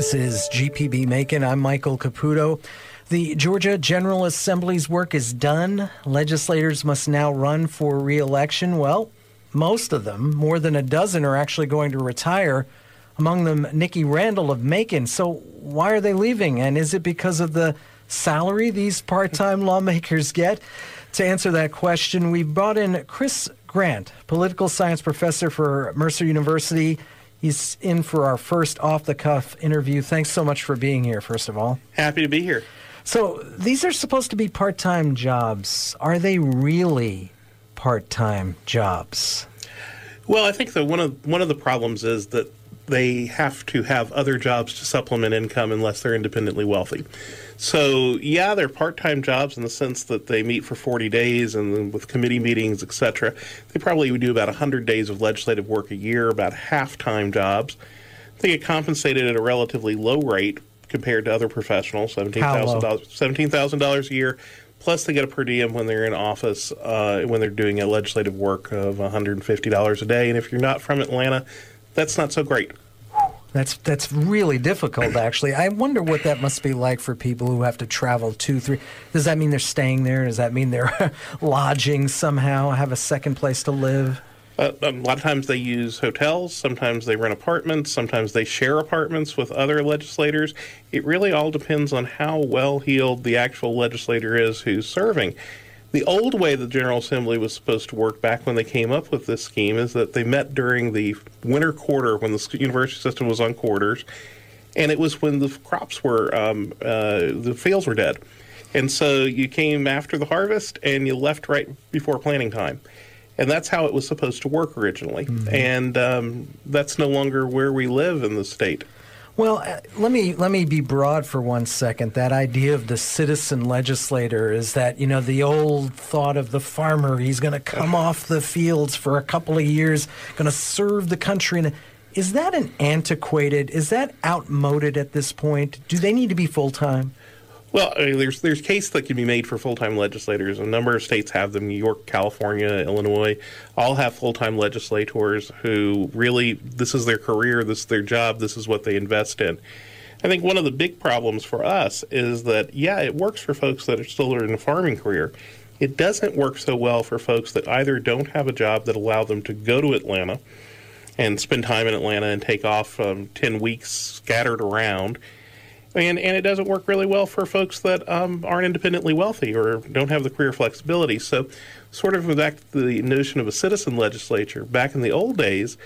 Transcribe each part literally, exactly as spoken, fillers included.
This is G P B Macon. I'm Michael Caputo. The Georgia General Assembly's work is done. Legislators must now run for re-election. Well, most of them, more than a dozen, are actually going to retire. Among them, Nikki Randall of Macon. So why are they leaving? And is it because of the salary these part-time lawmakers get? To answer that question, we brought in Chris Grant, political science professor for Mercer University. He's in for our first off-the-cuff interview. Thanks so much for being here, first of all. Happy to be here. So these are supposed to be part-time jobs. Are they really part-time jobs? Well, I think that one of one of the problems is that they have to have other jobs to supplement income unless they're independently wealthy. So, yeah, they're part-time jobs in the sense that they meet for forty days and then with committee meetings, et cetera. They probably would do about one hundred days of legislative work a year, about half-time jobs. They get compensated at a relatively low rate compared to other professionals, seventeen thousand dollars seventeen thousand dollars a year, plus they get a per diem when they're in office, uh, when they're doing a legislative work of one hundred fifty dollars a day. And if you're not from Atlanta, that's not so great. That's that's really difficult, actually. I wonder what that must be like for people who have to travel two, three. Does that mean they're staying there? Does that mean they're lodging somehow, have a second place to live? Uh, a lot of times they use hotels. Sometimes they rent apartments. Sometimes they share apartments with other legislators. It really all depends on how well-heeled the actual legislator is who's serving. The old way the General Assembly was supposed to work back when they came up with this scheme is that they met during the winter quarter when the university system was on quarters, and it was when the crops were, um, uh, the fields were dead. And so you came after the harvest and you left right before planting time. And that's how it was supposed to work originally. Mm-hmm. And um, that's no longer where we live in the state. Well, uh, let me let me be broad for one second. That idea of the citizen legislator is that, you know, the old thought of the farmer, he's going to come off the fields for a couple of years, going to serve the country. And is that an antiquated, is that outmoded at this point? Do they need to be full-time? Well, I mean, there's there's case that can be made for full-time legislators. A number of states have them. New York, California, Illinois, all have full-time legislators who really, this is their career, this is their job, this is what they invest in. I think one of the big problems for us is that, yeah, it works for folks that are still in a farming career. It doesn't work so well for folks that either don't have a job that allow them to go to Atlanta and spend time in Atlanta and take off um, ten weeks scattered around. And, and it doesn't work really well for folks that um, aren't independently wealthy or don't have the career flexibility. So sort of back to the notion of a citizen legislature, back in the old days,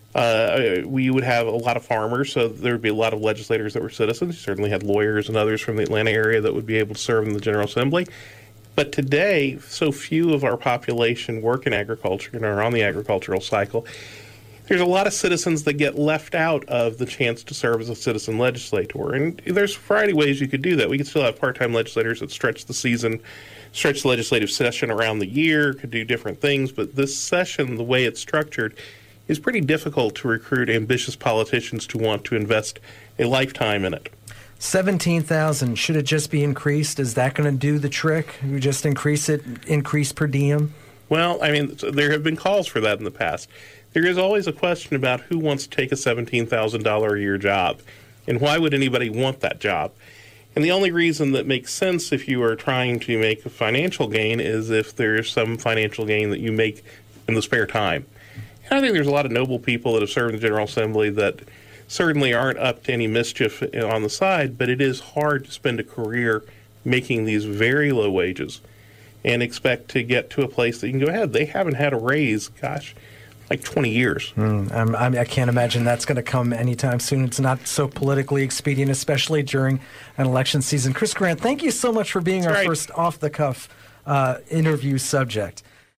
uh, we would have a lot of farmers, so there would be a lot of legislators that were citizens. You certainly had lawyers and others from the Atlanta area that would be able to serve in the General Assembly. But today, so few of our population work in agriculture and are on the agricultural cycle. There's a lot of citizens that get left out of the chance to serve as a citizen legislator. And there's a variety of ways you could do that. We could still have part-time legislators that stretch the season, stretch the legislative session around the year, could do different things. But this session, the way it's structured, is pretty difficult to recruit ambitious politicians to want to invest a lifetime in it. seventeen thousand, should it just be increased? Is that going to do the trick? You just increase it, increase per diem? Well, I mean, there have been calls for that in the past. There is always a question about who wants to take a seventeen thousand dollars a year job, and why would anybody want that job? And the only reason that makes sense if you are trying to make a financial gain is if there's some financial gain that you make in the spare time. And I think there's a lot of noble people that have served in the General Assembly that certainly aren't up to any mischief on the side, but it is hard to spend a career making these very low wages and expect to get to a place that you can go ahead. They haven't had a raise, gosh, like twenty years. Mm, I'm, I'm, I can't imagine that's going to come anytime soon. It's not so politically expedient, especially during an election season. Chris Grant, thank you so much for being That's our right. first off-the-cuff uh, interview subject.